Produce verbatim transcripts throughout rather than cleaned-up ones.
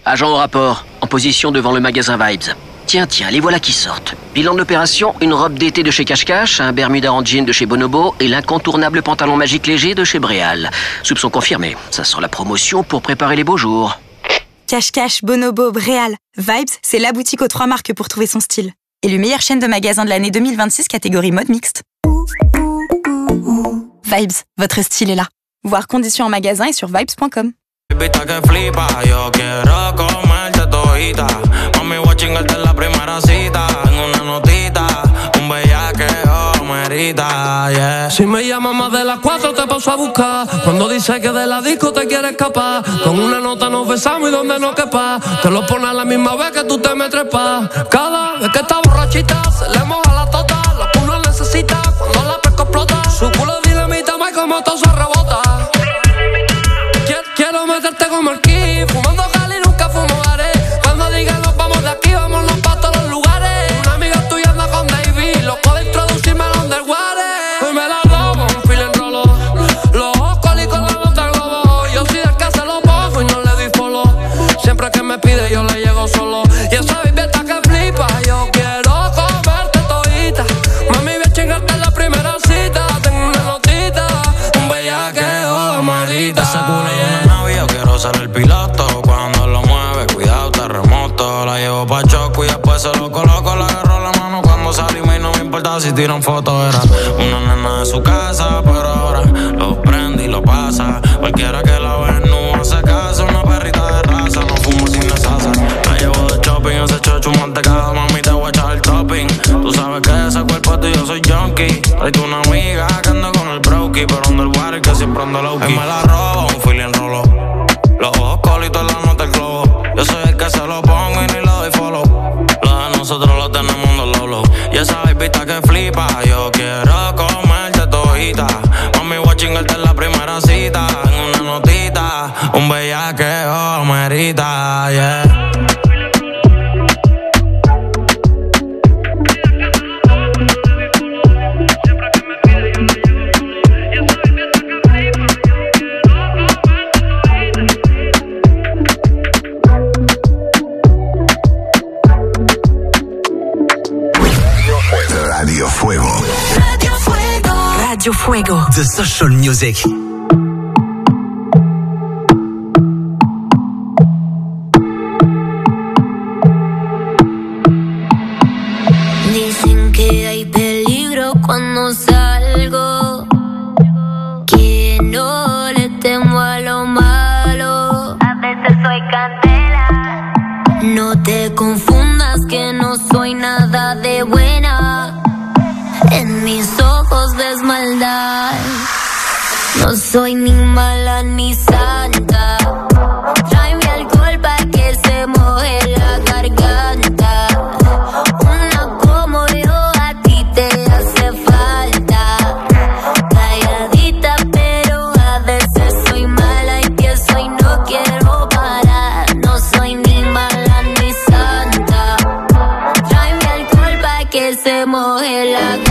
Agent au rapport, en position devant le magasin Vibes. Tiens, tiens, les voilà qui sortent. Bilan de l'opération, une robe d'été de chez Cache Cache, un bermuda en jean de chez Bonobo et l'incontournable pantalon magique léger de chez Bréal. Soupçon confirmé. Ça sent la promotion pour préparer les beaux jours. Cache Cache, Bonobo, Bréal. Vibes, c'est la boutique aux trois marques pour trouver son style. Élu meilleure chaîne de magasins de l'année deux mille vingt-six, catégorie mode mixte. Vibes, votre style est là. Voir conditions en magasin et sur vibes point com. Vista que flipa, yo quiero comerte todita. Mami, voy a chingarte en la primera cita. En una notita, un bellaqueo merita, yeah. Si me llamas más de las cuatro te paso a buscar. Cuando dices que de la disco te quieres escapar, con una nota nos besamos y donde no quepa, te lo pones a la misma vez que tú te me trepas. Cada vez que está borrachita se le moja la tota. Lo que uno necesita cuando la pesca explota. Su culo dinamita, más como todo se rebota. Quiero meterte como el Kid, fumando Cali, nunca fumo Gare. Cuando digan nos vamos de aquí, vámonos pa' todos los lugares. Una amiga tuya anda con Davey, loco de introducirme al underwater. Hoy me la robo, un feeling rolo. Los ojos coli con la nota globo. Yo soy del que se lo pongo y no le doy follow. Siempre que me pide yo le llego solo. Y esa baby está que flipa, yo quiero comerte todita. Mami, voy a chingarte en la primera cita. Tengo una notita, un bellaqueo, marita. Esa ser el piloto, cuando lo mueve, cuidado, terremoto. La llevo pa' choco y después se lo coloco. Le agarro la mano cuando salimos y no me importa si tiran fotos. Era una nena de su casa, pero ahora lo prende y lo pasa. Cualquiera que la ve no hace caso. Una perrita de raza, no fumo sin deshacer. La llevo de shopping, ese chocho mantecado. Mami, te voy a echar el topping. Tú sabes que ese cuerpo tuyo yo soy junkie. Tráete una amiga que ando con el brokey, pero ando el water que siempre ando low key. Él me la roba, un feeling rolo. Los ojos colitos en la nota del globo. Yo soy el que se lo pongo y ni le doy follow. Lo de nosotros lo tenemos en los lolos. Y esa vista que flipa, yo quiero comerte todita. Mami, voy a chingarte en la primera cita. En una notita, un bellaqueo merita, yeah. Radio Fuego. Radio Fuego. Radio Fuego. The Social Music. Dicen que hay peligro cuando salgo, que no le temo a lo malo. A veces soy candela. No te confundas que no soy nada de buena. En mis ojos ves maldad. No soy ni mala ni santa. Tráeme alcohol pa' que se moje la garganta. Una como yo a ti te hace falta. Calladita pero a veces soy mala. Empiezo y no quiero parar. No soy ni mala ni santa. Tráeme alcohol pa' que se moje la garganta.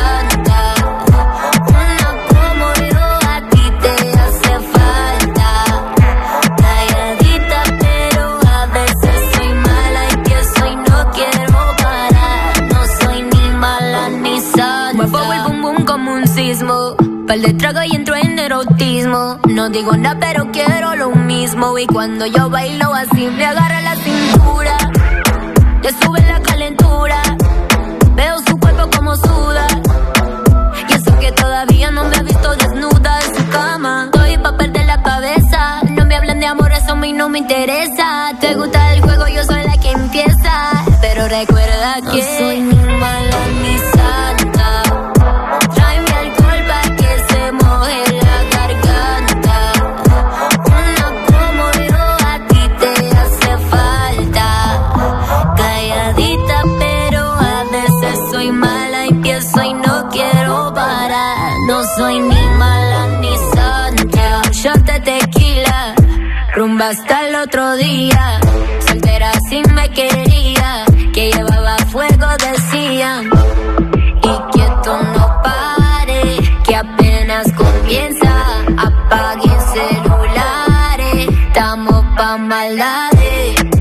Pal de trago y entro en erotismo. No digo nada pero quiero lo mismo. Y cuando yo bailo así me agarra la cintura. Le sube la calentura. Veo su cuerpo como suda. Y eso que todavía no me ha visto desnuda en su cama. Estoy pa' perder la cabeza. No me hablen de amor, eso a mí no me interesa. Te gusta el juego, yo soy la que empieza. Pero recuerda que no soy ni mala ni santa. Soy ni mala ni santa. Shot de tequila, rumba hasta el otro día. Soltera si me quería, que llevaba fuego decían. Y que esto no pare, que apenas comienza. Apaguen celulares, estamos pa' maldades.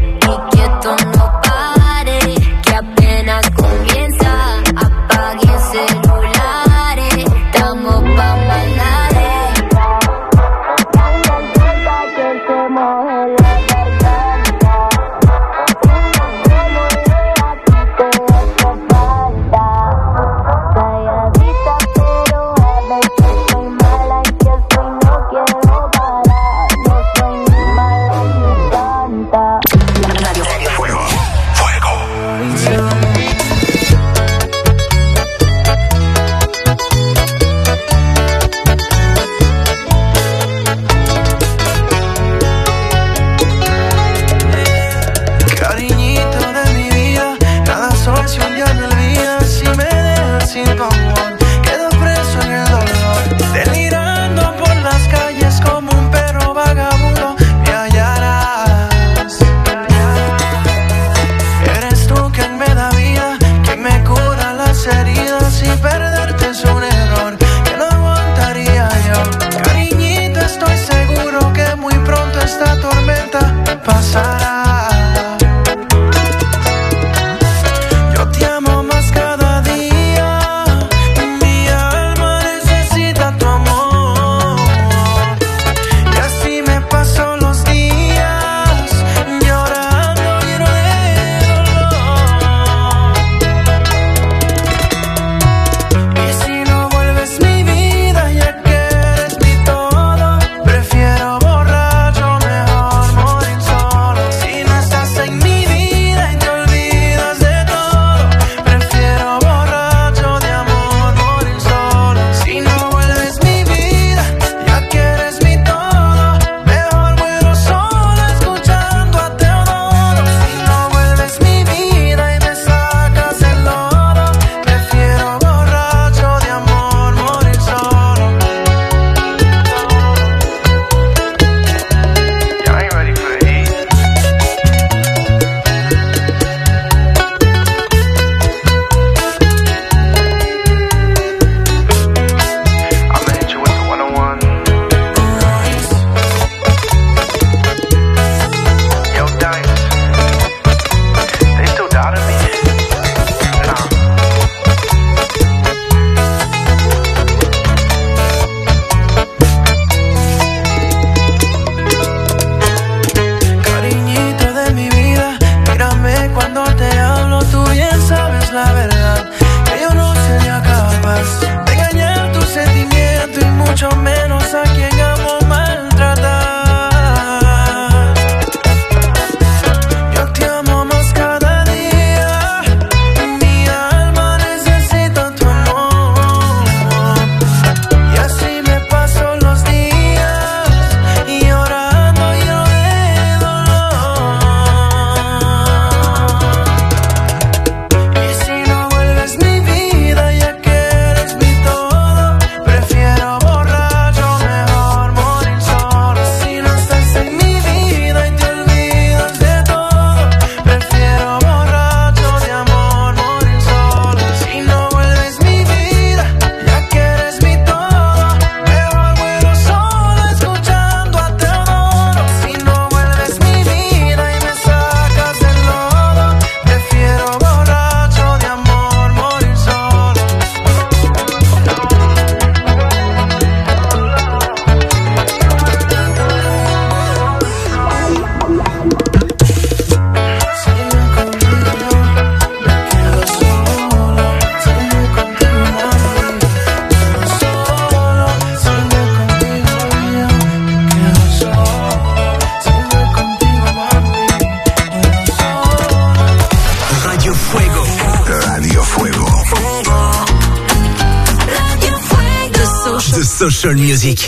Social Music.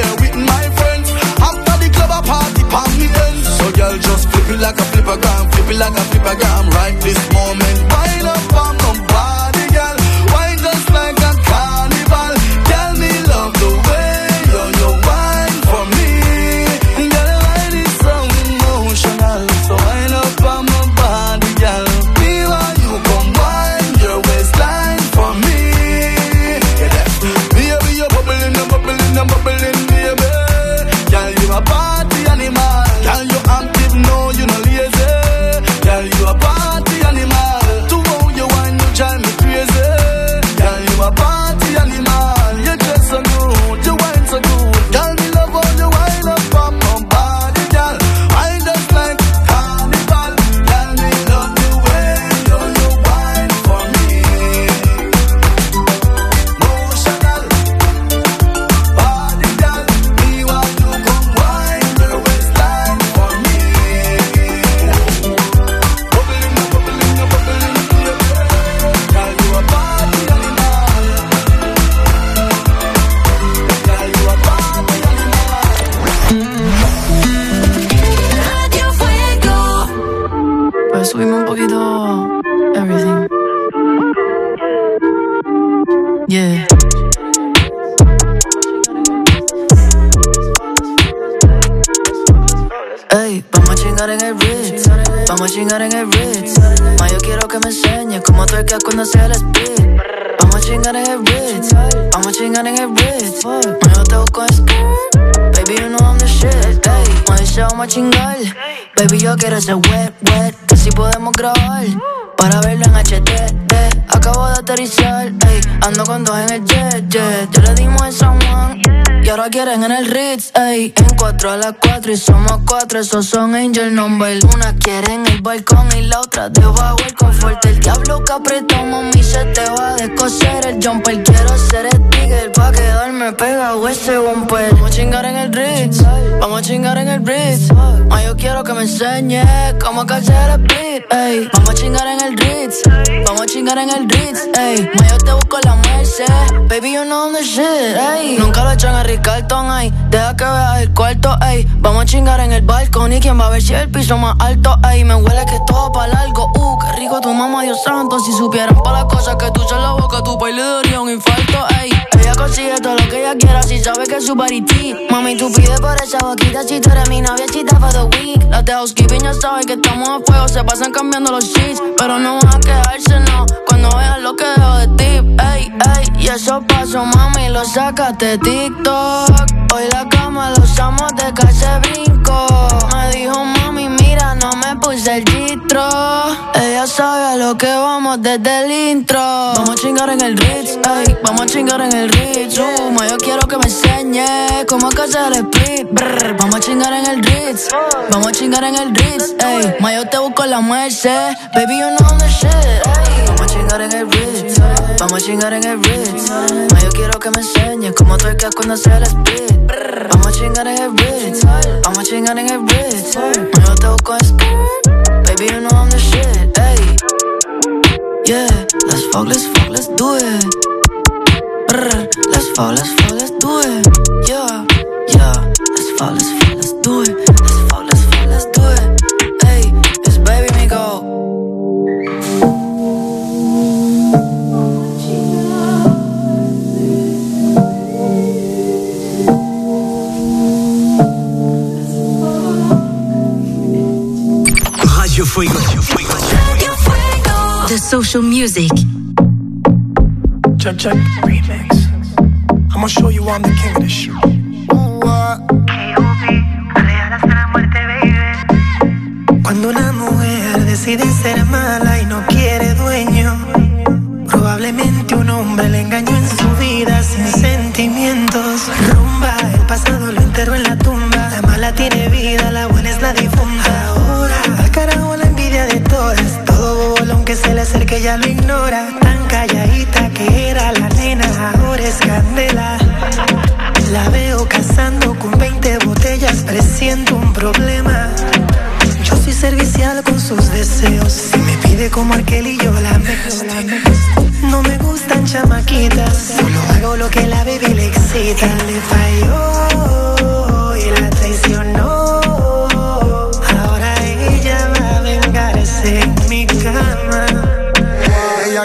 like a flippergram, flip it like a pentagram right this moment. Wind up on my body, girl. Wine just like a carnival. Tell me love the way you, you wine for me. Girl, wine is so emotional. So wind up on my body, girl. Me while you come wine your waistline for me. Baby, you're bubbling, you're bubbling, you're bubbling, baby. Girl, you a party animal. Girl, you active, no, you no lazy. Girl, you a party animal. To how you wine, you drive me crazy. Girl, you a party animal. You dress so good, you wine so good. Girl, me love how you wine up on my body, girl. I just like carnival. Girl, me love the way you, you wine for me. Emotional body, girl. Me want you come wine your waistline for me. Bubbling, bubbling, bubbling, baby. Girl, you a party animal. Girl, you a party animal. Radio Fuego. Pues subimos un poquito everything. Yeah. Ey, vamos a chingar en el Ritz. Vamos a chingar en el Ritz. Ma, yo quiero que me enseñes cómo tuercas cuando sea el speed. Vamos a chingar en el Ritz. Vamos a chingar en el Ritz. Ma, yo te busco en skirt. Baby, you know I'm the shit. Ey, ma, dice vamos a chingar. Baby, yo quiero ese wet, wet. Que si podemos grabar para verlo en H D. Acabo de aterrizar. Ey, ando con dos en el jet, jet. Ya le dimos en San Juan. Y ahora quieren en el Ritz, ey. En cuatro a las cuatro y somos cuatro, esos son angel number. Una quiere en el balcón y la otra debajo el confort. El diablo que apretó, mami, se te va a descoser el jumper. Quiero ser el tigre pa' quedarme pegado ese bumper. Vamos a chingar en el Ritz, vamos a chingar en el Ritz. Ma, yo quiero que me enseñes cómo calzar el split, ey. Vamos a chingar en el Ritz, vamos a chingar en el Ritz, ey. Ma, yo te busco la Merced, baby, you know I'm the shit, ey. Nunca lo echan a Ricarton, ey. Deja que veas el cuarto, ey. Vamos a chingar en el balcón y quién va a ver si el piso más alto, ey. Me huele que es todo pa' largo, uh, qué rico tu mamá, Dios santo. Si supieran pa' las cosas que tú echas la boca, tu país le daría un infarto, ey. Ella consigue todo lo que ella quiera si sabe que es su body tea. Mami, tú pides por esa boquita si tú eres mi novia, chita for the week. Las de housekeeping ya saben que estamos a fuego, se pasan cambiando los sheets. Pero no van a quedarse, no, cuando vean lo que dejo de ti, ey, ey. Y eso pasó, mami, lo sacaste de TikTok. Hoy la cama la usamos de casi brinco. Me dijo, mami, mira, no me puse el gistro. Ella sabe a lo que vamos desde el intro. Vamos a chingar en el Ritz, ey. Vamos a chingar en el Ritz, uh, ma, yo quiero que me enseñes cómo hacer el split, brr. Vamos a chingar en el Ritz, vamos a chingar en el Ritz, ey. Ma, yo te busco la Merced, baby, you know I'm the shit, ey. Vamos a chingar en el Ritz, vamos a chingar en el Ritz. Ma, yo quiero que me enseñes cómo tuercas cuando sea el split, brr. Vamos a chingar en el Ritz, vamos a chingar en el Ritz. Ma, yo te busco en skirt, baby, you know I'm the shit, ey. Yeah, let's fuck, let's fuck, let's do it. Brr, let's fuck, let's fuck, let's do it. Yeah, yeah, let's fuck, let's fuck, let's do it. Let's fuck, let's fuck, let's do it. Hey, it's baby me go. Radio Fuego. Radio Fuego. The social music. Check, check, remix. I'ma show you I'm the king of this shit. Cuando una mujer decide ser mala y no quiere dueño, probablemente un hombre le engañó en su vida sin sentimientos. Rumba, el pasado lo enterró en la tumba. La mala tiene vida, la buena es la difunta. Ahora, al carajo la envidia de todas. Todo bolón que se le acerque ya lo ignora. Tan calladita que era la nena, ahora es candela. La veo cazando con veinte botellas, presiento un problema. Yo soy servicial con sus deseos. Si me pide como aquel y yo la mejo. No me gustan chamaquitas, solo hago lo que la baby le excita. Le falló y la traicionó. Ahora ella va a vengarse.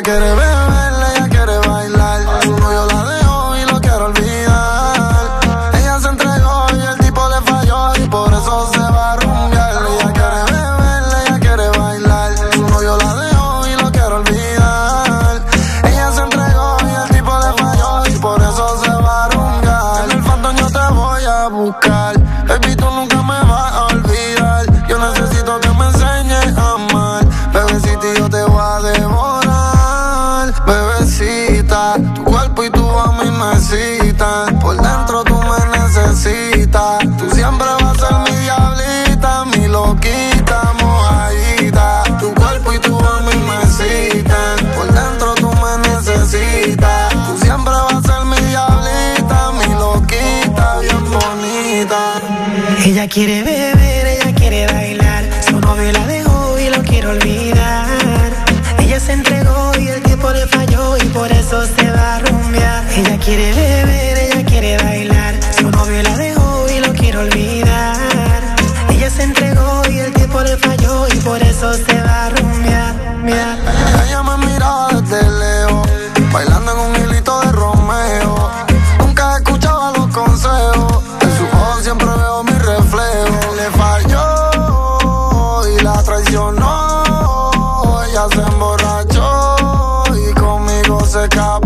quiere beber, ella quiere bailar. Su novio la dejó y lo quiere olvidar. Ella se entregó y el tipo le falló y por eso se va a rumbear. Ella quiere beber, ella quiere bailar. Su novio la dejó y lo quiere olvidar. Ella se entregó y el tipo le falló y por eso se va a rumbear. En el Phantom yo te voy a buscar. Baby, tú nunca me vas a olvidar. Yo necesito que me enseñes a amar. Bebecita, yo te voy a devorar. Bebecita, tu cuerpo y tu a mí me citan. Por dentro tú me necesitas. Tú siempre vas a ser mi diablita, mi loquita, mojadita. Tu cuerpo y tu a mí me citan. Por dentro tú me necesitas. Tú siempre vas a ser mi diablita, mi loquita, bien bonita. Ella quiere beber, ella quiere bailar. Su novio la dejó y lo quiere olvidar. Ella se entregó y el tiempo le falló y por eso se va a rumbear. Ella quiere beber, ella quiere bailar. Su novio la dejó y lo quiere olvidar. Ella se entregó y el tiempo le falló y por eso se va a rumbear. Miar. Ella me miraba desde lejos, bailando en un hilito de Romeo. Nunca escuchaba los consejos, en sus ojos siempre veo mi reflejo. Le falló y la traicionó. Ella se emborrachó y conmigo se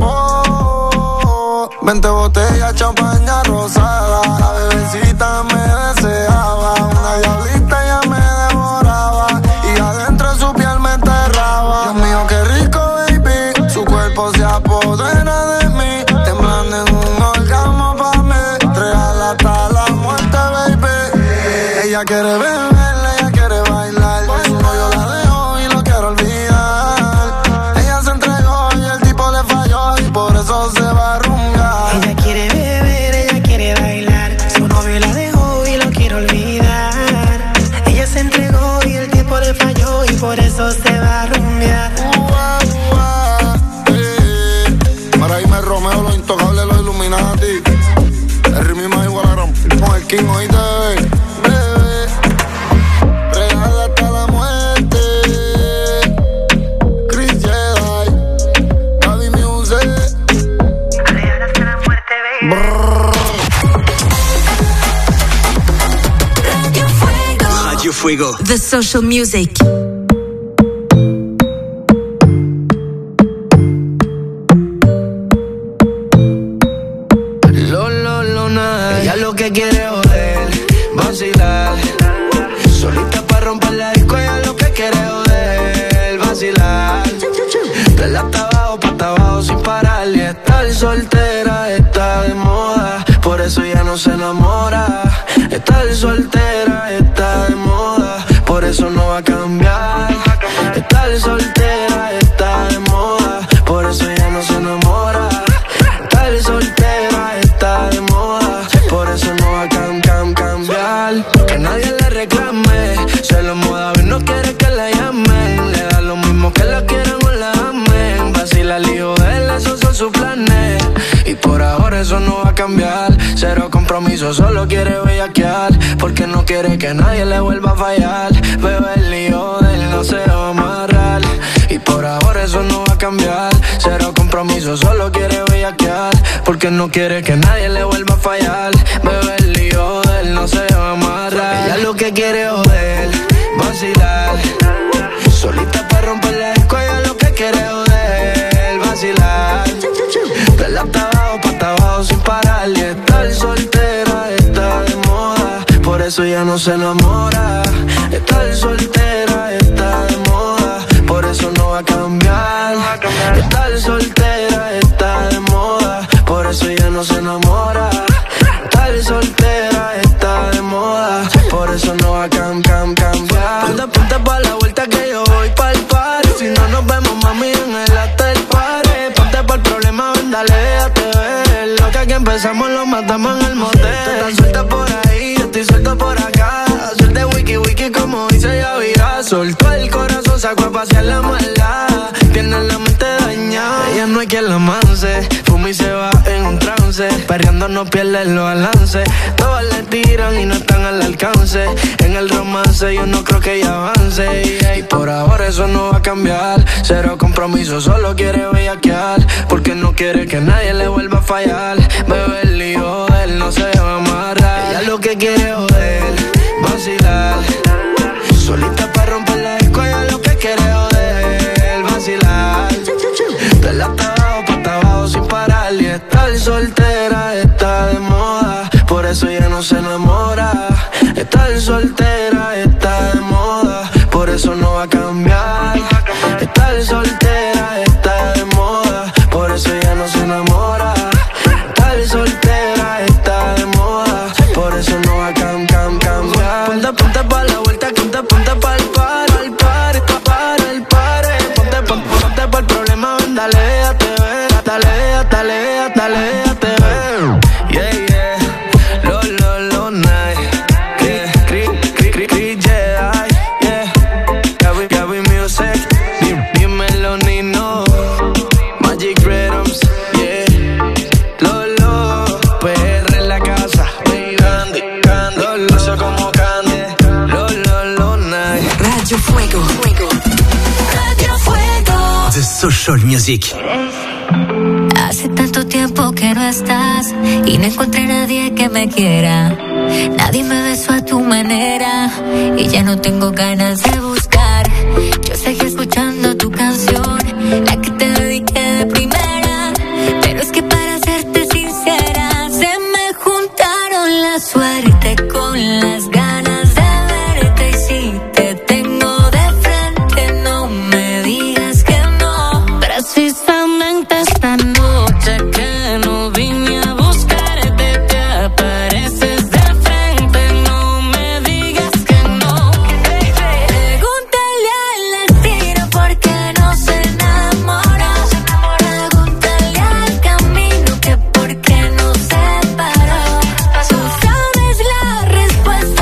escapó. Veinte botellas, champaña rosada. La bebecita me deseaba. Una diablita ella me devoraba y adentro de su piel me enterraba. Dios mío, qué rico, baby. Su cuerpo se apodera de mí, temblando en un orgasmo pa' mí. Real hasta la muerte, baby. Ella quiere beber, ella quiere bailar. Su novio la dejó y lo quiere olvidar. Ella se entregó y el tipo le falló y por eso se va a rumbear. Ella quiere beber, ella quiere bailar. Su novio la dejó y lo quiere olvidar. Ella se entregó y el tiempo le falló y por eso se va a rumbear. Ua, ua, eh. Para irme Romeo, los intocables, los Illuminati. El ritmo más igual a gran con el King, oíste, bebé. Bebé, real hasta la muerte. Chris Jedi, Gaby Music. Real hasta la muerte, baby. Brrr. Radio Fuego. The Social Music. Lo, lo, lo, nada. Ella lo que quiere es joder, vacilar. Solita pa' romper la disco, ella lo que quiere es joder, vacilar. De la hasta abajo, pa' hasta abajo sin parar. Y estar soltera está de moda, por eso ya no se enamora. Estar soltera está de moda, por eso no va a cambiar. Estar soltera está de moda, por eso ya no se enamora. Estar soltera está de moda, por eso no va a cam, cam, cambiar. Que nadie le reclame, se lo moda, ver no quiere que la llamen. Le da lo mismo que la quieran o la amen. Vacila el hijo de él, esos son sus planes. Y por ahora eso no va a cambiar. Cero compromiso, solo quiere bellaquear, porque no quiere que nadie le vuelva a fallar. Bebé, el lío de él no se va a amarrar. Y por ahora eso no va a cambiar. Cero compromiso, solo quiere bellaquear, porque no quiere que nadie le vuelva a fallar. Bebé, el lío de él no se va a amarrar. Ella lo que quiere es joder, vacilar. Solita para romper la disco, ella lo que quiere es joder, vacilar. De la hasta abajo, pa' hasta abajo sin parar. Y estar soltera está de moda, por eso ya no se enamora. Estar soltera está de moda, por eso no va a cambiar. Estar soltera está de moda, por eso ya no se enamora. Estar soltera está de moda, por eso no va a cam, cam, cambiar. Ponte, ponte pa' la vuelta que yo voy pa'l party. Si no nos vemos, mami, en el after party. Ponte pa'l problema, ven, dale, déjate ver. Lo que aquí empezamos lo matamos en el motel. Tú estás suelta por ahí, yo estoy suelto por acá. Suelte wiki wiki como dice Yavira. Soltó el corazón, sacó a pasear la maldad. Tiene la mente dañada, ella no hay cualquier lance. Fuma y se va en un trance. Perreando no pierde el balance. Todas le tiran y no están al alcance. En el romance yo no creo que ella avance. Y por ahora eso no va a cambiar. Cero compromiso, solo quiere bellaquear. Porque no quiere que nadie le vuelva a fallar. Bebe el lío de él, no se va a amarrar. Ella lo que quiere es joder, vacilar. Solita para romper la disco, ella lo que quiere es joder, vacilar. De la abajo pa' abajo sin parar. Y estar soltera está de moda, por eso ella no se enamora. Estar soltera está de moda, por eso no va a cambiar. Estar soltera está de moda, por eso ella no se enamora. Estar soltera está de moda, por eso no va a cam, cam, cambiar. Ponte, ponte pa' la vuelta, ponte, ponte pa' el par, el par, par, el par. Ponte, ponte, ponte pa' el problema, ven, dale, déjate ver. Dale, dale, dale, déjate ver. Yeah, yeah, lo, lo, lo, night. Yeah, cri, cri, cri, cri, yeah, yeah. Gaby, Gaby Music, dímelo, Nino. Magic Rhythms, yeah. Lolo, P R en la casa, baby, Candy, Candy. Lolo, soy como Candy. Lolo, lo, night. Radio Fuego. Fuego. Radio Fuego. The Social Music. Hace tanto tiempo que no estás y no encontré nadie que me quiera. Nadie me besó a tu manera y ya no tengo ganas de buscar. Yo seguí escuchando tu canción, la que te dediqué de primera. Pero es que para serte sincera, se me juntaron la suerte con las ganas de verte. Y si te tengo de frente, no me digas que no. Precisamente esta noche que no vine a buscarte, te apareces de frente, no me digas que no. Pregúntale al destino por qué no se enamora. Pregúntale al camino que por qué no se paró. Tú sabes la respuesta.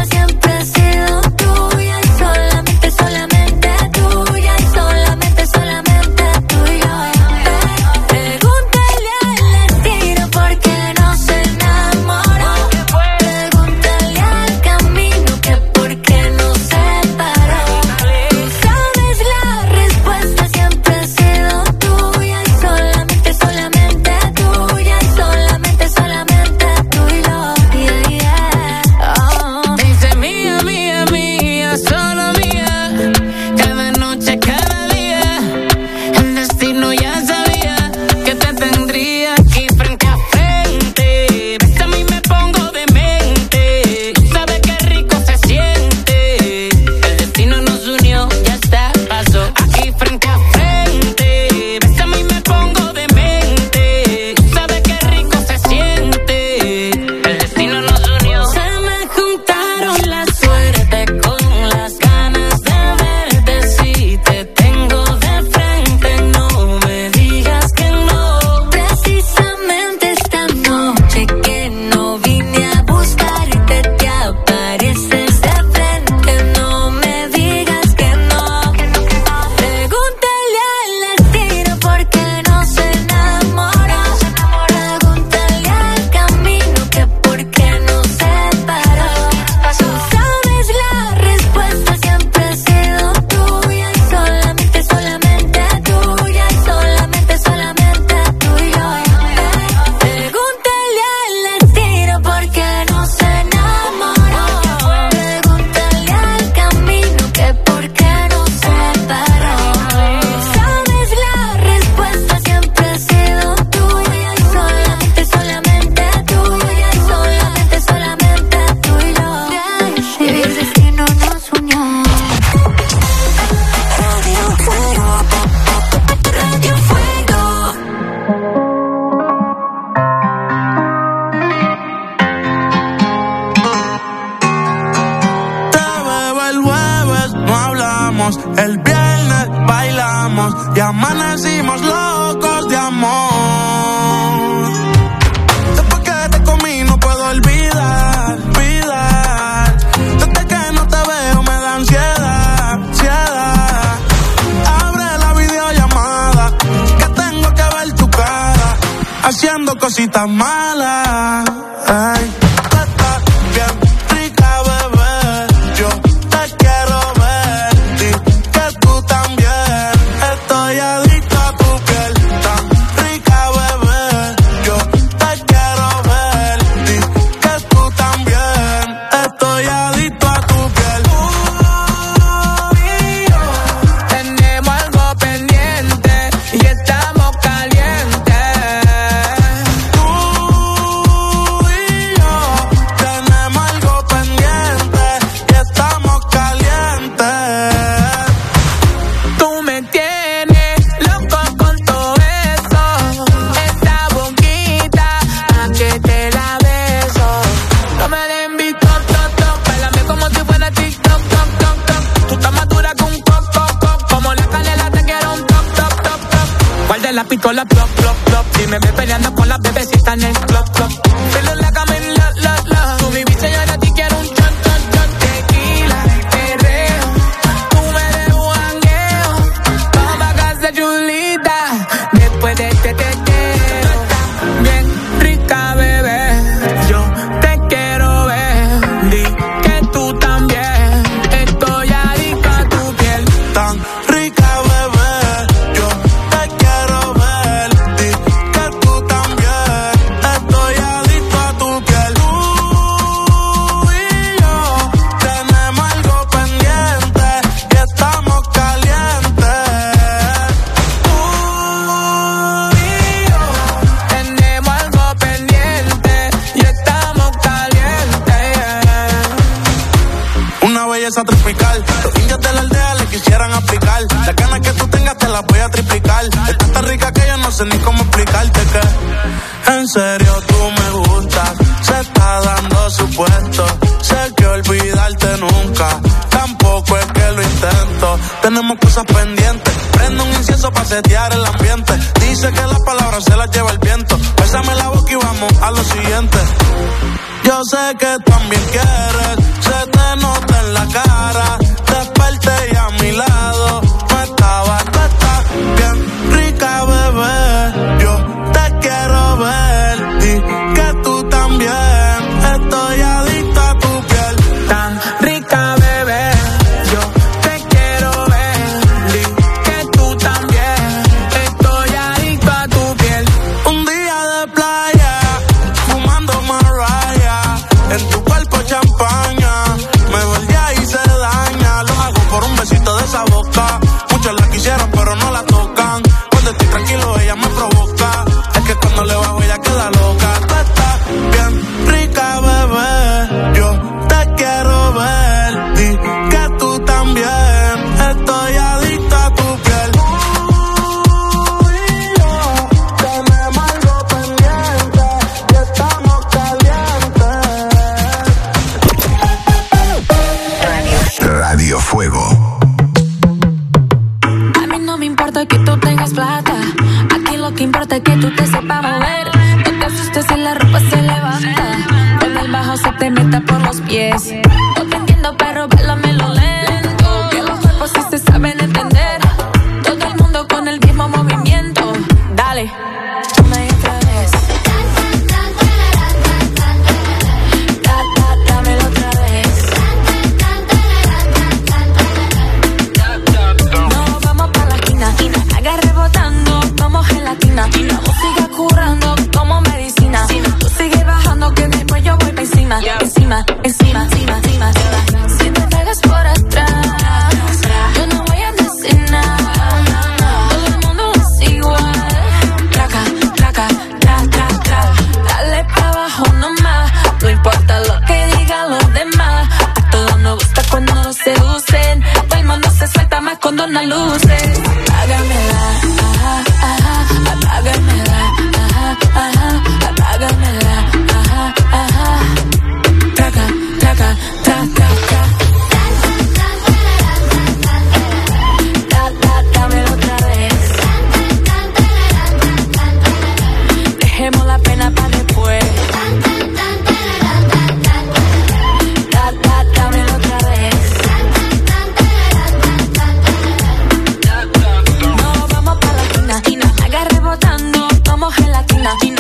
haciendo cositas malas. Ay, tú estás bien rica, bebé. Yo te quiero ver, di que tú también. Estoy adicto a tu piel, tan rica, bebé. Yo te quiero ver, di que tú también. Estoy adicto a tu piel. Tú y yo tenemos algo pendiente y estamos calientes. Tú y yo tenemos algo pendiente y estamos calientes. Tú me tienes loco con todo eso. Esa boquita, a que te la beso. No me den mi toc, toc, toc. Bailame como si fuera TikTok, toc, toc, toc. Tú estás más dura que un coc, coc, coc. Como la canela te quiero un toc, toc, toc, toc. Guarda la pistola, plop, plop, plop. Si me ves peleando con las bebecitas en el club, club. Feel like I'm in love, love, love. Tú mi señora, a ti quiero un shot, shot, shot. Tequila, perreo. Tú me des un jangueo. Vamos a casa, Julita. Después de este teteo. Bien rica, bebé. Yo te quiero ver. Di que tú también. Estoy adicto a tu piel. Tan rica, bebé. Yo te quiero ver, di que tú también. Estoy adicto a tu piel. Tú y yo tenemos algo pendiente y estamos calientes. Tú y yo tenemos algo pendiente y estamos calientes. Una belleza tropical, los indios de la aldea le quisieran aplicar. Las ganas que tú tengas te las voy a triplicar. Estás tan rica que yo no sé ni cómo explicarte que en serio tú me gustas. Se está dando su puesto, sé que olvidarte nunca, tampoco es que lo intento. Tenemos cosas pendientes, prendo un incienso para setear el ambiente. Dice que las palabras se las lleva el viento. Bésame la boca y vamos a lo siguiente. Yo sé que también quieres, se te nota en la cara. Desperté y a mi lado no estaba. Tú estás bien rica, bebé. Yo te quiero ver, di que tú también. Estoy adicto a tu piel. Tan rica, bebé. Yo te quiero ver. Di que tú también. Estoy adicto a tu piel. Un día de playa, fumando Mariah. En tu cuerpo champaña, me voltea y se daña. Lo hago por un besito de esa boca. Muchos la quisieran pero no la tocan. Cuando estoy tranquilo ella me provoca. Es que cuando le bajo ella queda loca. Tú estás bien rica, bebé. Yo te quiero ver, di que tú también. Estoy adicto a tu piel. Tú y yo tenemos algo pendiente y estamos calientes. Radio Fuego. A mí no me importa que tú tengas plata. Aquí lo que importa es que tú te sepas mover. No te asustes si la ropa se levanta. Cuando el bajo se te meta por los pies. No te entiendo, pero bailame-lo lento. Que los cuerpos sí se saben entender. Todo el mundo con el mismo movimiento. Dale, una y otra vez. Da, da, dámelo otra vez. No, vamos pa' la esquina. Agarre botando como gelatina. La música curando como medicina. Tú sigue bajando que después yo voy pa' encima. Encima, encima, encima, encima. Si te pegas por atrás, yo no voy a decir nada. Todo el mundo es igual. Traca, traca, tra, tra, tra. Dale pa' abajo nomás. No importa lo que digan los demás. A todos nos gusta cuando nos seducen. Todo el mundo se suelta más cuando no luces. Apágamela, ajá, ajá. Apágamela, ajá, ajá. Apágamela, ajá, ajá. Traca, traca, tra, tra, tra. Da, da, dámelo otra vez. Dejemos la pena pa' después. Da, da, dámelo otra vez. No, vamos pa' la esquina. Agarre botando como gelatina.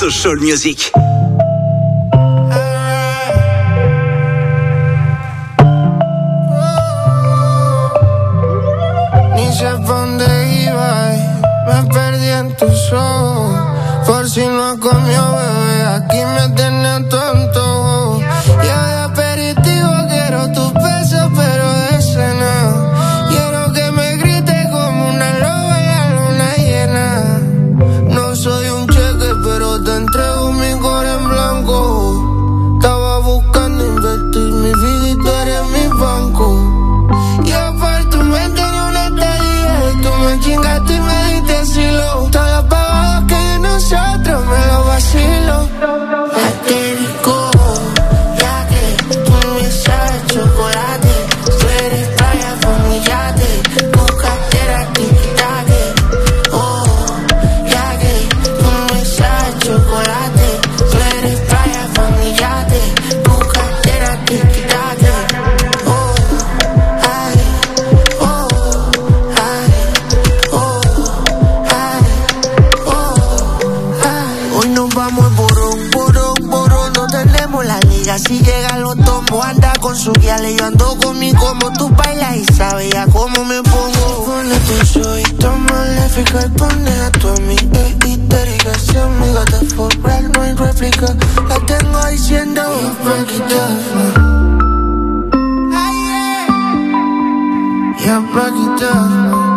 Social Music. Ni sé pa' dónde iba y me perdí en tus ojos. Por si no comió, bebé, aquí me tiene tonto. Yo de aperitivo quiero tus besos, pero de cena quiero que me grites como una loba en la luna llena. No soy un cheque, pero te entrego mi corazón en blanco. Estaba buscando invertir mi vida y tú eres mi banco. Y aparte me tenía una estadía y tú me chingaste y me diste asilo. Todo apagado que de nosotros me lo vacilo. Te digo, ya que tú me sabes chocolate, tú eres playa familiate, tu cartera tic-tac. Oh, ya que tú me sabes chocolate, tú eres playa familiate, tu cartera tic-tac. Oh, ay, oh, ay, oh, ay, oh, ay. Hoy nos vamos borón, borón, borón, no tenemos la liga. Si llegan los tombos, anda con su guía. Yo ando con mi como tú bailas y sabes ya cómo me pongo. Ponle tu soyito maléfica y pone a tu amiga histérica. Si amiga te for real, no hay réplica. La tengo diciendo pa' quitar. Ya pa' quitar.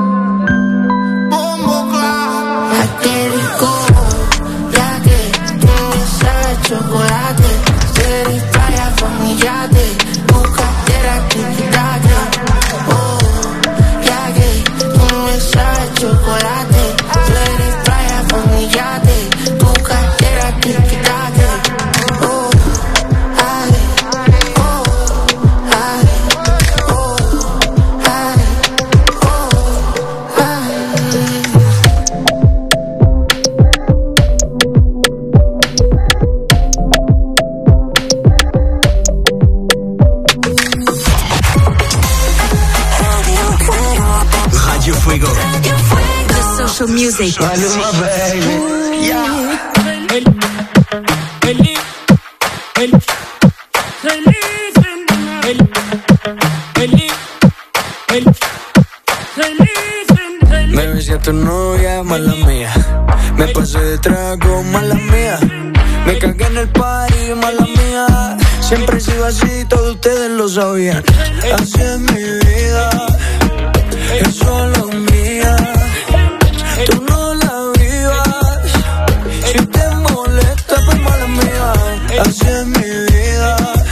Bombo claro. Te digo, ya que tú me sabes chocolate, eres playa familiate, tu cartera tic-tac. Oh, ya que tú me sabes chocolate, tú eres playa familiate, tu cartera tic-tac. Oh, ay, oh, ay, oh, ay, oh, ay. Radio Fuego. The Social Music. Maluma, baby. Yeah. Me besé a tu novia, mala mía. Me pasé de trago, mala mía. Me cagué en el party, mala mía. Siempre he sido así, todos ustedes lo sabían. Así es mi vida, es solo mía. Tú no la vivas, si te molesta, pues mala mía. Así es mi vida,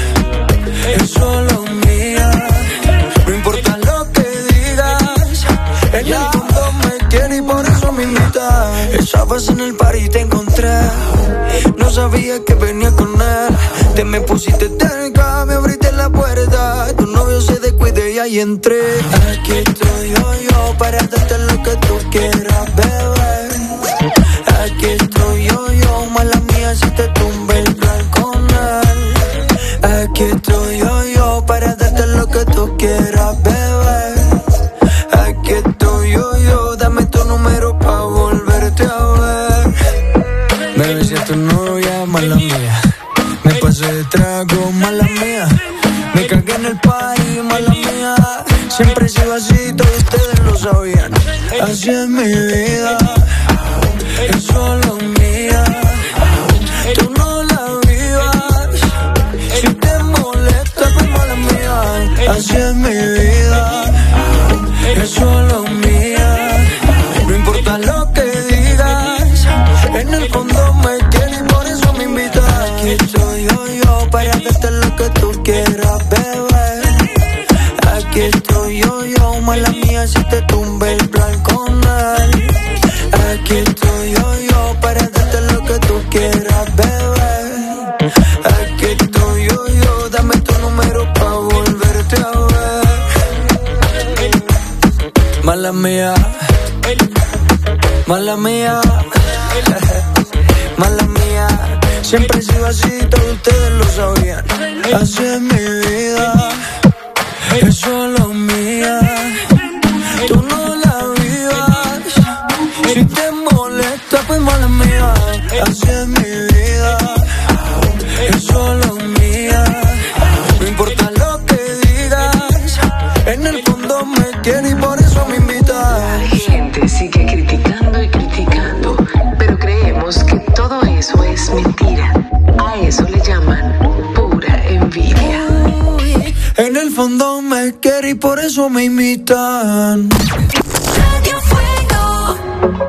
es solo mía. No importa lo que digas, en el fondo me quiere y por eso me invita. Estabas en el party y te encontré, no sabía que venía con él. Te me pusiste cerca, me abriste la puerta. Tu novio se descuide y ahí entré. Aquí estoy yo, yo, para darte lo que tú quieras, bebé. Aquí estoy yo, yo, mala mía, si te tumbe el plan con él. Aquí estoy yo, yo, para darte lo que tú quieras, bebé. Aquí estoy yo, yo, dame tu número pa' volverte a ver. Me besé a tu novia, mala mía. Me pasé de trago, mala mía. Me cagué en el party, mala mía. Siempre he sido así, todos ustedes lo sabían. Así es mi vida, es solo mía. Tú no la vivas, si te molesta, pues mala mía. Así es mi vida, es solo mía. No importa lo que digas, en el fondo me quieres y por eso me invitas. Aquí estoy yo, yo, para darte lo que tú quieras, bebé. Aquí estoy yo, yo, mala mía, si te tumbe el plan con él. Aquí estoy yo, yo, para darte lo que tú quieras, bebé. Aquí estoy yo, yo, dame tu número pa' volverte a ver. Mala mía, mala mía, mala mía. Siempre he sido así, todos ustedes lo sabían. Así es mi vida, es solo mía. Tú no la vivas, si te molesta, pues mala mía. Así es mi vida. eso me imitan. Radio Fuego.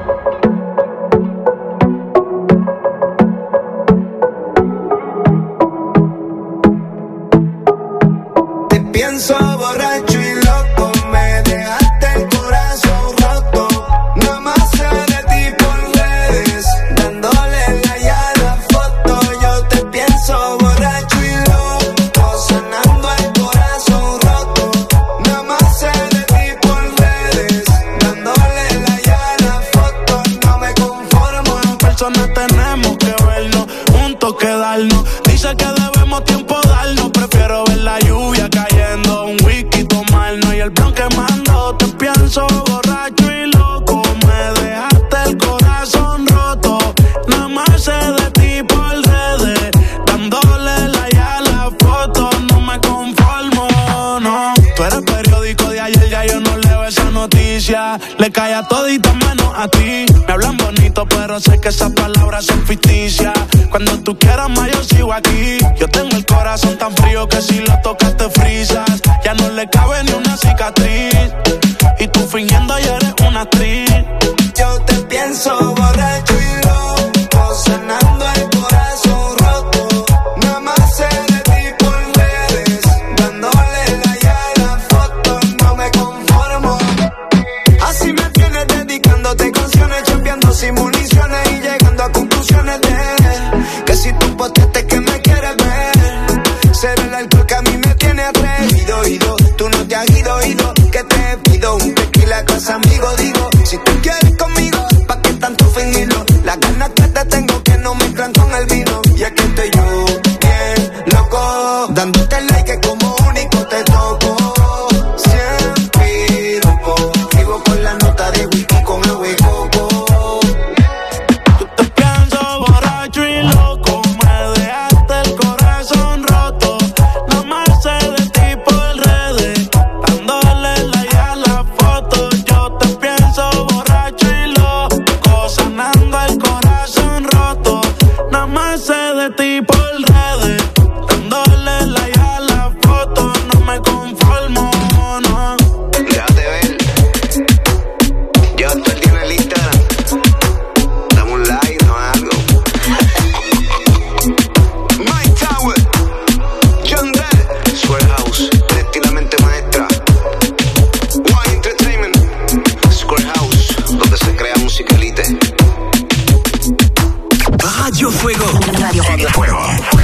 Te pienso borracho y loco, me dejaste el corazón roto. Nada más sé de ti por redes, dándole like a la foto. Yo te pienso borracho y loco, sonando el corazón roto. Nada más sé de ti por redes, dándole like a la foto. No me conformo, en persona tenemos que vernos, juntos quedarnos. Dice que debemos tiempo darnos, prefiero ver la lluvia cayendo, un whisky tomarnos y el plan quemando. Te pienso borracho y loco, me dejaste el corazón roto. Nada más sé de ti por redes, dándole like a la foto. No me conformo, no. Tú eres periódico de ayer, ya yo no leo esa noticia. Le cae a todito menos a ti. Me hablan bonito, pero sé que esas palabras son ficticias. Cuando tú quieras más yo sigo aquí. Yo tengo el corazón tan frío que si lo tocas te frisas. Ya no le cabe ni una cicatriz, y tú fingiendo ya eres una actriz. yo te pienso borracho y loco, sonando el corazón roto. Nada más sé de ti por redes, dándole like a la foto. No me conformo, así me tienes dedicándote canciones, chambeando sin municiones y llegando a conclusiones de que si tú posteaste que me quieres ver, será el alcohol que a mí me tiene atrevido. Ido, tú no te has ido, ido, que te pido un tequila con amigo. Digo, si tú quieres conmigo, ¿pa' qué tanto fingirlo? Las ganas que te tengo que no mezclan con el vino. Y aquí estoy yo, bien loco, dándote like que como único te toco. Siempre loco, vivo con la nota de whisky con agua y coco. Te pienso borracho y loco, me dejaste el corazón roto. Nada más sé de ti por redes, dándole like a la foto. Yo te pienso borracho y loco, sanando el corazón roto. Nada más sé de ti por redes, dándole like a la foto. No me conformo, no. Déjate ver, yo estoy el día en el Instagram. Dame un like, no algo. Mike Tower, John Dell, Square House, Estilamente Maestra, One Entertainment, Square House, donde se crea música elite. Radio Fuego. Radio Fuego.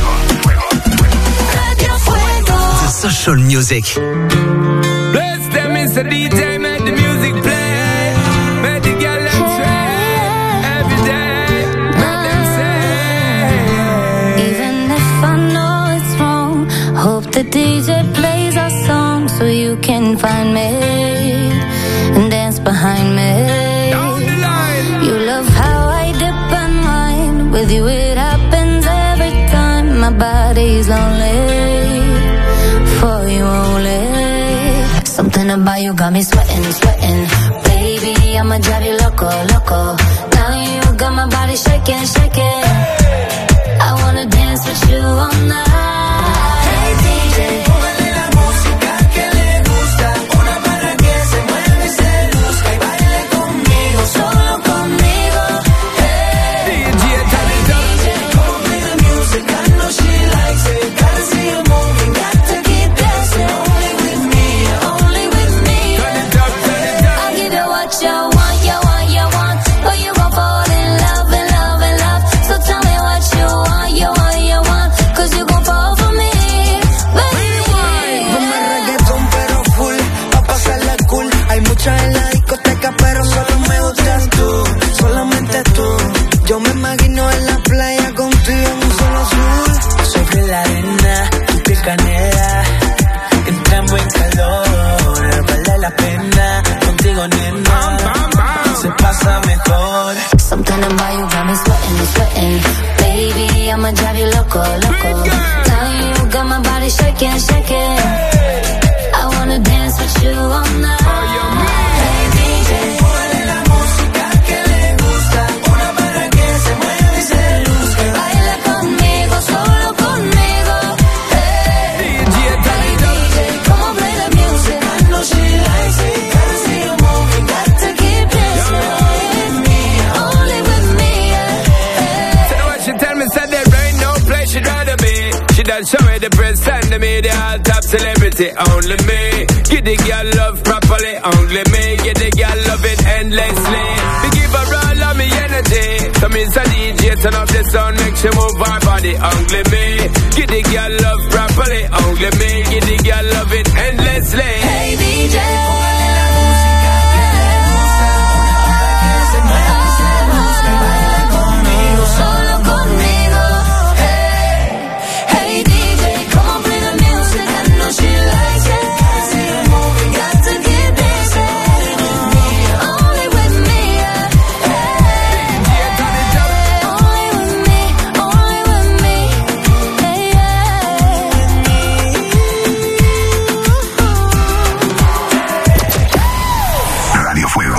Radio Fuego. The social music. Bless them, Mister D J, make the music play. Make the girl them sway. Every day, make them say. Even if I know it's wrong, hope the D J plays our song so you can find me and dance behind me. Down the line. You love how I dip and wine. With you it happens every time. My body's lonely for you only. Something about you got me sweating, sweating. Baby, I'ma drive you loco, loco. Now you got my body shaking, shaking. I wanna dance with you all night. Hey D J, póngale la música que le gusta. Una para que se mueva y se luzca y baile conmigo, solo conmigo. Hey D J, turn it up. D J, come play the music. I know she likes it. Gotta see her moving, got to keep dancing. Only with me, only with me. Turn it up, turn it up. I'll give you what you want, you want, you want. Oh, you gon' fall in love, in love, in love. So And show me the press and the media, all top celebrity, only me. Give the girl love properly, only me. Give the girl love it endlessly. We give her all of me energy. So means a D J, turn up the sound, make she move her body, only me. Give the girl love properly, only me. Give the girl love it endlessly. Hey D J, póngale la música que le gusta, una para que se mueva, se busca y baila conmigo, solo conmigo. Hey, hey D J, come on play the music, I know she likes it. See her moving, got to get busy. Only with me, yeah. Hey, only with me, only with me. Hey, Radio Fuego.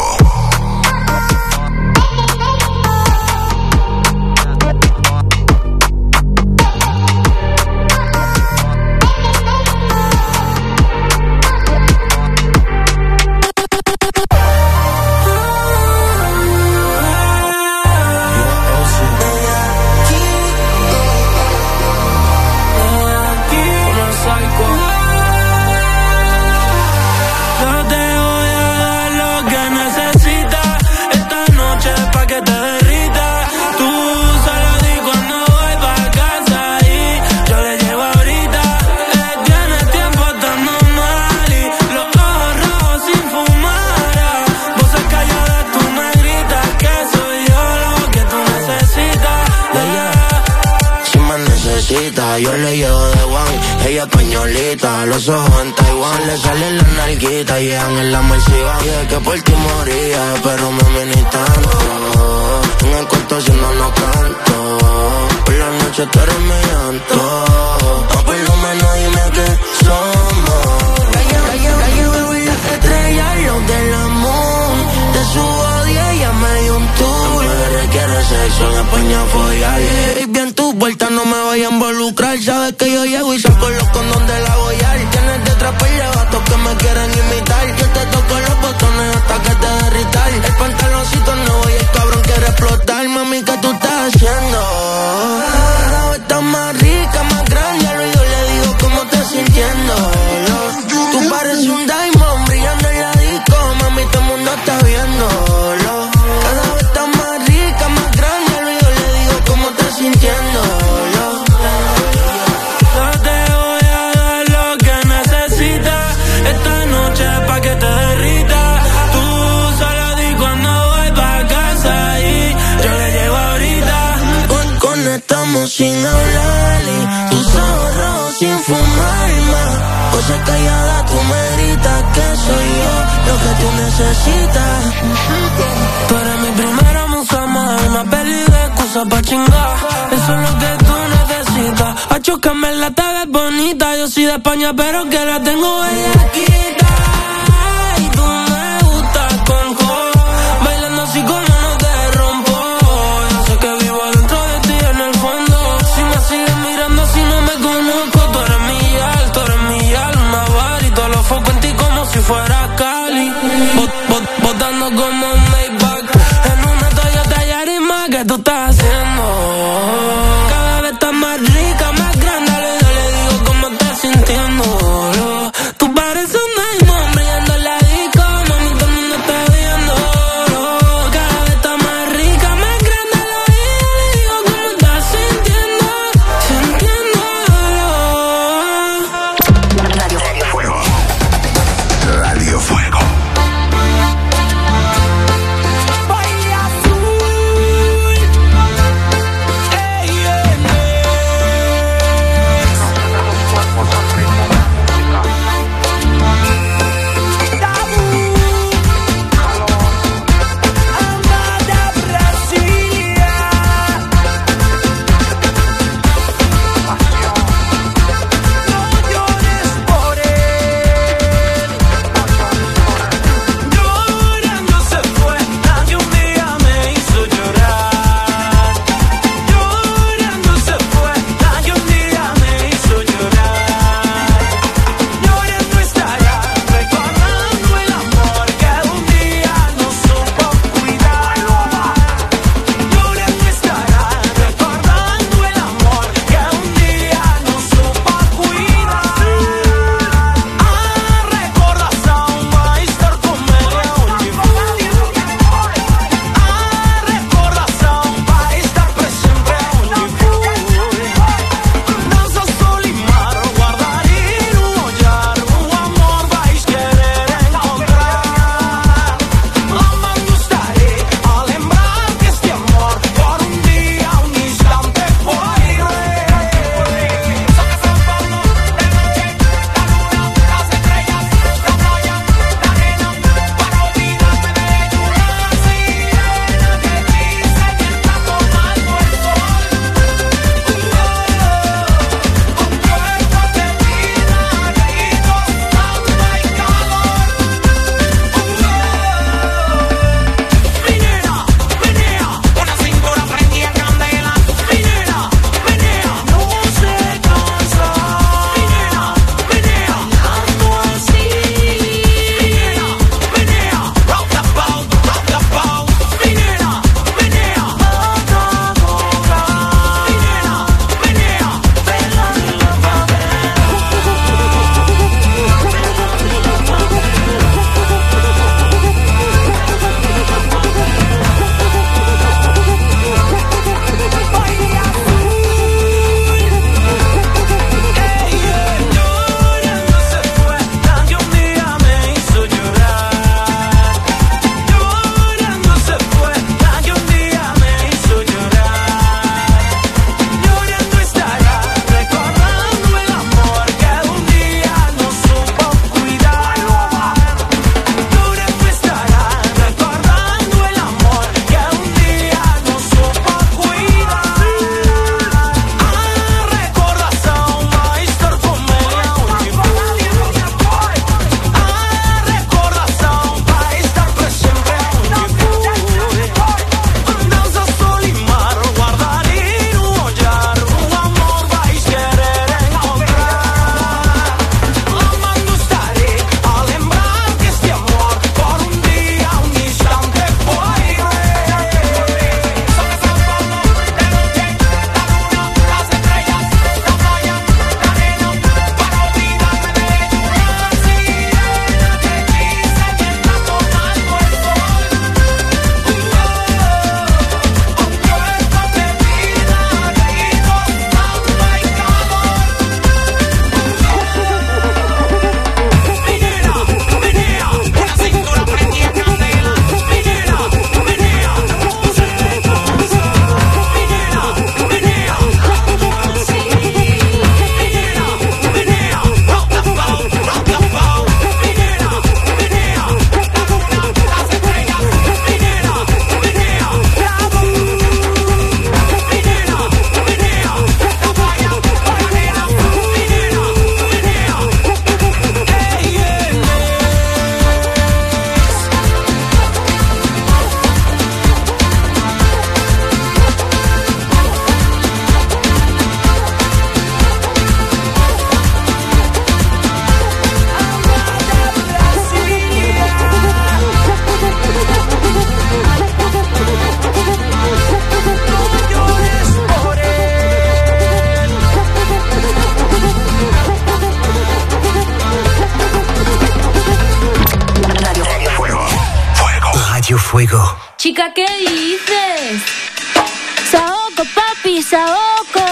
Yo te voy a dar lo que necesitas esta noche pa' que te derritas. Tú solo di cuando voy pa' casa y yo le llevo ahorita. Eh, Tienes tiempo estando mal y los ojos rojos sin fumar. Voces calladas, tú me gritas que soy yo lo que tú necesitas. Yeah. Si me necesita, yo le llevo de Juan. Ella españolita, los ojos en Taiwán. Le salen las nalguitas, llegan en la Mercedes. Y es que por ti moría, pero me ni tanto. En el cuarto si no, no canto. Por la noche tú eres mi llanto. O por lo menos dime qué somos. Ya llevo las estrellas, los del amor. De su odio ella me dio un tour. Me requiere sexo en España follar. Y bien tu vuelta no me voy a involucrar. Sabes que yo llego y saco los condones de la Goyal. Tienes detrás por vatos que me quieren imitar. Yo te toco los botones hasta que te derritas. El pantaloncito nuevo y el cabrón quiere explotar. Mami, ¿qué tú estás haciendo? Cada vez estás más rica, más grande. Al oído le digo cómo estás sintiendo. Tú pareces un diamond brillando en la disco. Mami, todo el mundo está viéndolo. Cada vez estás más rica, más grande. Al oído le digo cómo estás sintiéndolo. Yo te voy a dar lo que necesitas esta noche pa' que te derritas. Tú solo di cuando voy pa' casa y yo le llevo ahorita. Hoy conectamos sin hablar y tus ojos rojos sin fumar más. Cosas calladas, tú me gritas que soy yo lo que tú necesitas. Tú eres mi primera musa, más una peli de excusa pa' chingar. Eso es lo que tú necesitas. A chocarme la te ves bonita. Yo soy de España pero que la tengo bellaquita. Y tú me gustas con co, bailando así como no te rompo. Yo sé que vivo dentro de ti en el fondo. Si me sigues mirando si no me conozco. Tú eres mi al, tú eres mi alma, bar. Y todos los focos en ti como si fuera Cali. Bot, bot, botando como un Maybach. En una Toyota Yaris, ¿qué tú estás haciendo? Cada vez estás más rica, más grande. Al oído le digo cómo estás sintiendo. Tú pareces un Saoko.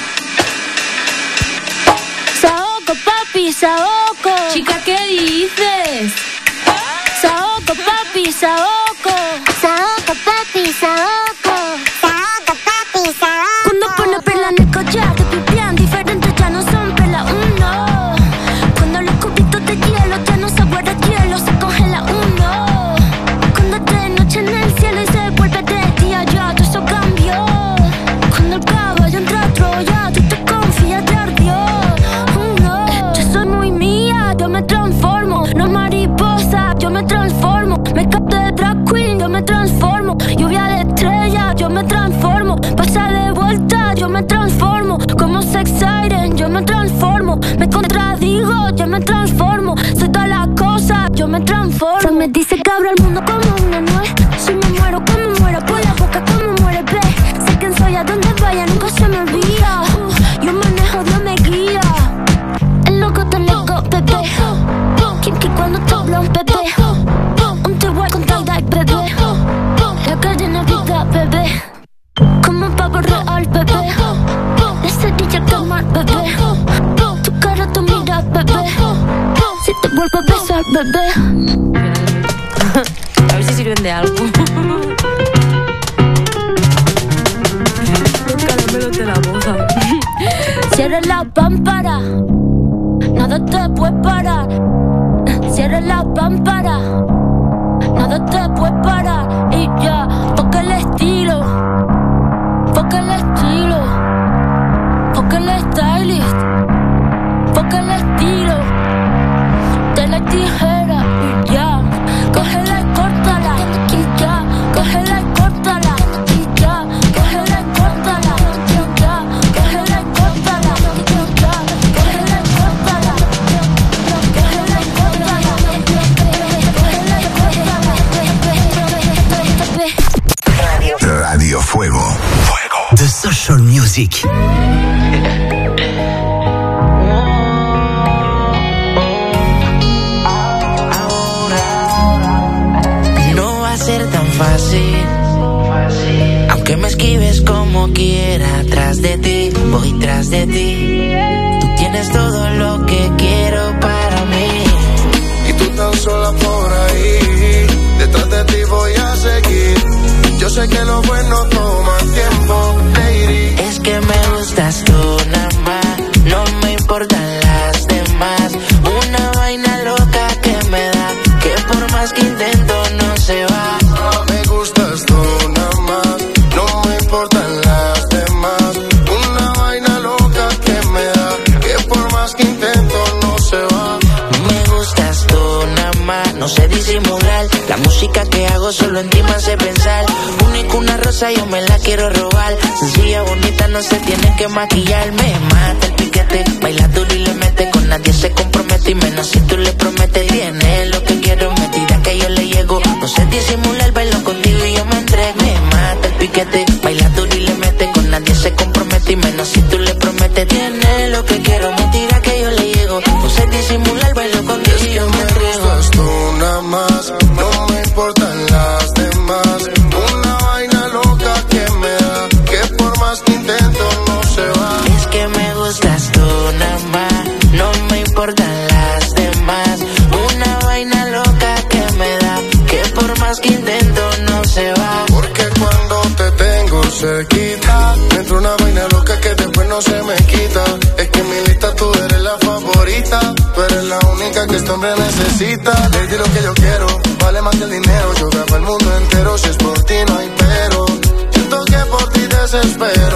Saoko, papi, Saoko. Chica, ¿qué dices? Saoko, papi, Saoko. Saoko, papi, Saoko. Saoko, papi, Saoko. Cuando pone perla en el collar, te pipián diferentes, ya no son perla uno. Cuando los cubitos de hielo ya no sabor a hielo, se congela uno. Cuando es de noche en el cielo y se vuelve de día, ya todo eso cambió. Cuando el caballo entra a Troya, tú te confías, te ardió. Uno. Yo soy muy mía, yo me transformo. No mariposa, yo me transformo. Me capto de drag queen, yo me transformo. Lluvia de estrella, yo me transformo. Pasa de vuelta, yo me transformo. Como sex siren, yo me transformo. Me contradigo, yo me transformo. Soy todas las cosas, yo me transformo. Se me dice que abro el mundo como una nuez. Si me muero, como muero, por la boca como muere, ve. Sé quién soy, a donde vaya, nunca se me olvida. Uh, yo manejo, Dios me guía. El loco te loco, bebé. Kinky cuando te hablo, bebé. Un T-Way con tie-dye, bebé. La calle en la vida, bebé. Como un pavo real, bebé. La cerilla tomar, bebé. Tu cara, tu mira, bebé. Si te vuelvo a besar, bebé. A ver si sirven de algo. Los caramelos de la boca. Cierra la pámpara, nada te puede parar. Cierra la pámpara, nada te puede parar. Y ya, toca el estilo, toca el estilo, toca el stylist, toca el estilo. De la tijera y ya, cógela y córtala. Y ya, cógela y córtala. Y ya, cógela y córtala. Y ya, cógela y córtala. Y ya, cógela y córtala. Cógela y córtala. Cógela y córtala. Radio Fuego. Fuego. The Social Music. No va a ser tan fácil, aunque me esquives como quiera. Tras de ti, voy tras de ti. Tú tienes todo lo que quiero para mí. Y tú tan sola por ahí, detrás de ti voy a seguir. Yo sé que lo bueno toma tiempo, lady. Es que me gustas tú nada más, no me importan las demás. Una vaina loca que me da, que por más que intento no se va. Me gustas tú nada más, no me importan las demás. Una vaina loca que me da, que por más que intento no se va. Me gustas tú nada más, no sé disimular. La música que hago solo en ti me hace pensar. Única una rosa, yo me la quiero robar. Sencilla, bonita, no se tiene que maquillar. Me mata el piquete, baila duro y le mete. Con nadie se compromete y menos si tú le prometes. Tiene lo que quiero, metida que yo le llego. No sé disimular, bailo contigo y yo me entrego. Me mata el piquete, baila duro y le mete. Con nadie se compromete y menos si tú le prometes. Tiene lo que quiero, mentira que yo le llego. No sé disimular, bailo contigo y yo me entrego. Me gustas tú nada más, no me importan las demás. Una vaina loca que me da, que por más que intento no se va. Es que me gustas tú nada más, no me importan las demás. Una vaina loca que me da, que por más que intento no se va. Porque cuando te tengo cerquita, me entra una vaina loca que después no se me quita. Es que en mi lista tú eres la favorita, tú eres la única que este hombre necesita. Le di lo que yo quiero, vale más que el dinero. Yo grabo el mundo entero, si es por ti no hay pero. Siento que por ti desespero.